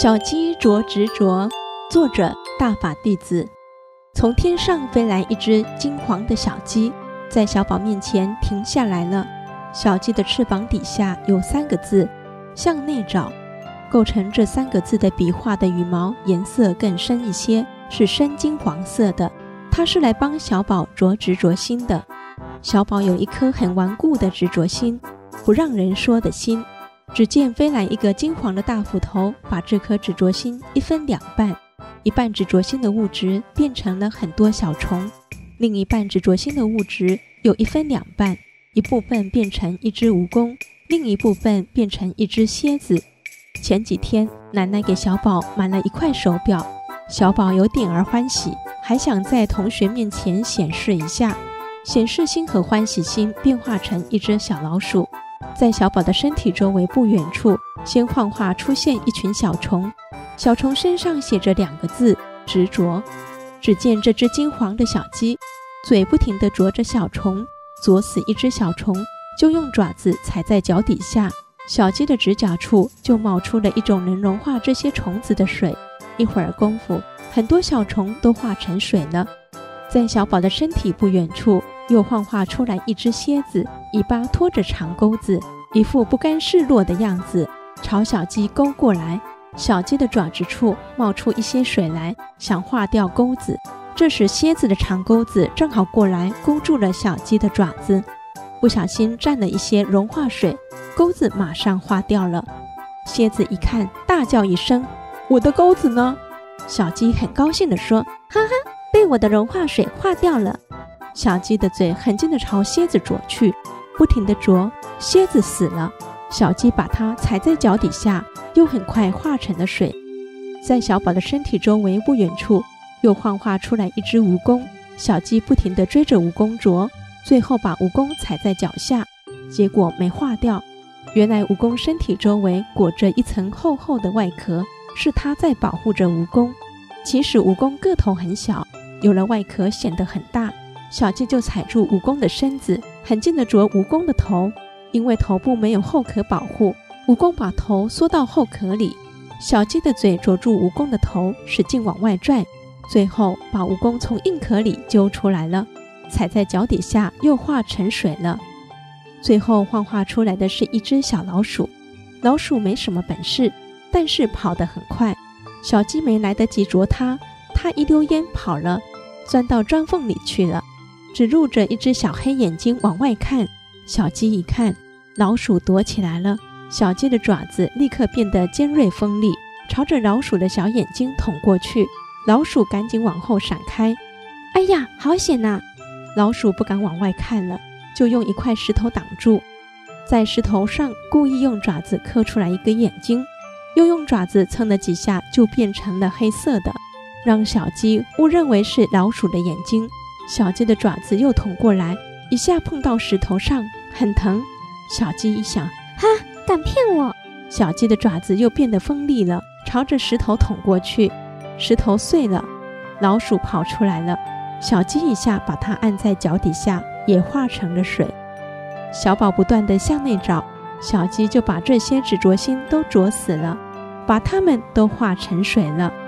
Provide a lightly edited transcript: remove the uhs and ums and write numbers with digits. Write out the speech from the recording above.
小鸡啄执着，作者大法弟子。从天上飞来一只金黄的小鸡，在小宝面前停下来了。小鸡的翅膀底下有3个字，向内找。构成这3个字的笔画的羽毛颜色更深一些，是深金黄色的。它是来帮小宝啄执着心的。小宝有一颗很顽固的执着心，不让人说的心。只见飞来一个金黄的大斧头，把这颗执着心一分2半，一半执着心的物质变成了很多小虫，另一半执着心的物质又一分2半，一部分变成一只蜈蚣，另一部分变成一只蝎子。前几天奶奶给小宝买了一块手表，小宝有点儿欢喜，还想在同学面前显示一下。显示心和欢喜心变化成一只小老鼠，在小宝的身体周围不远处，先幻化出现一群小虫，小虫身上写着2个字，执着。只见这只金黄的小鸡，嘴不停地啄着小虫，啄死一只小虫，就用爪子踩在脚底下，小鸡的指甲处就冒出了一种能融化这些虫子的水。一会儿功夫，很多小虫都化成水了。在小宝的身体不远处，又幻化出来一只蝎子，尾巴拖着长钩子，一副不甘示弱的样子，朝小鸡勾过来。小鸡的爪子处冒出一些水来，想化掉钩子。这时蝎子的长钩子正好过来勾住了小鸡的爪子，不小心沾了一些融化水，钩子马上化掉了。蝎子一看，大叫一声：“我的钩子呢？”小鸡很高兴地说：“哈哈，被我的融化水化掉了。”小鸡的嘴很近地朝蝎子啄去，不停地啄，蝎子死了。小鸡把它踩在脚底下，又很快化成了水。在小宝的身体周围不远处，又幻化出来一只蜈蚣，小鸡不停地追着蜈蚣啄，最后把蜈蚣踩在脚下，结果没化掉。原来蜈蚣身体周围裹着一层厚厚的外壳，是它在保护着蜈蚣。其实蜈蚣个头很小，有了外壳显得很大。小鸡就踩住蜈蚣的身子，很近地啄蜈蚣的头，因为头部没有后壳保护，蜈蚣把头缩到后壳里。小鸡的嘴啄住蜈蚣的头，使劲往外拽，最后把蜈蚣从硬壳里揪出来了，踩在脚底下又化成水了。最后幻化出来的是一只小老鼠。老鼠没什么本事，但是跑得很快，小鸡没来得及啄它，它一溜烟跑了，钻到砖缝里去了，只露着一只小黑眼睛往外看。小鸡一看，老鼠躲起来了，小鸡的爪子立刻变得尖锐锋利，朝着老鼠的小眼睛捅过去。老鼠赶紧往后闪开。哎呀，好险啊！老鼠不敢往外看了，就用一块石头挡住，在石头上故意用爪子刻出来一个眼睛，又用爪子蹭了几下，就变成了黑色的，让小鸡误认为是老鼠的眼睛。小鸡的爪子又捅过来，一下碰到石头上，很疼。小鸡一想，哈，敢骗我！小鸡的爪子又变得锋利了，朝着石头捅过去，石头碎了，老鼠跑出来了。小鸡一下把它按在脚底下，也化成了水。小宝不断地向内找，小鸡就把这些执着心都啄死了，把它们都化成水了。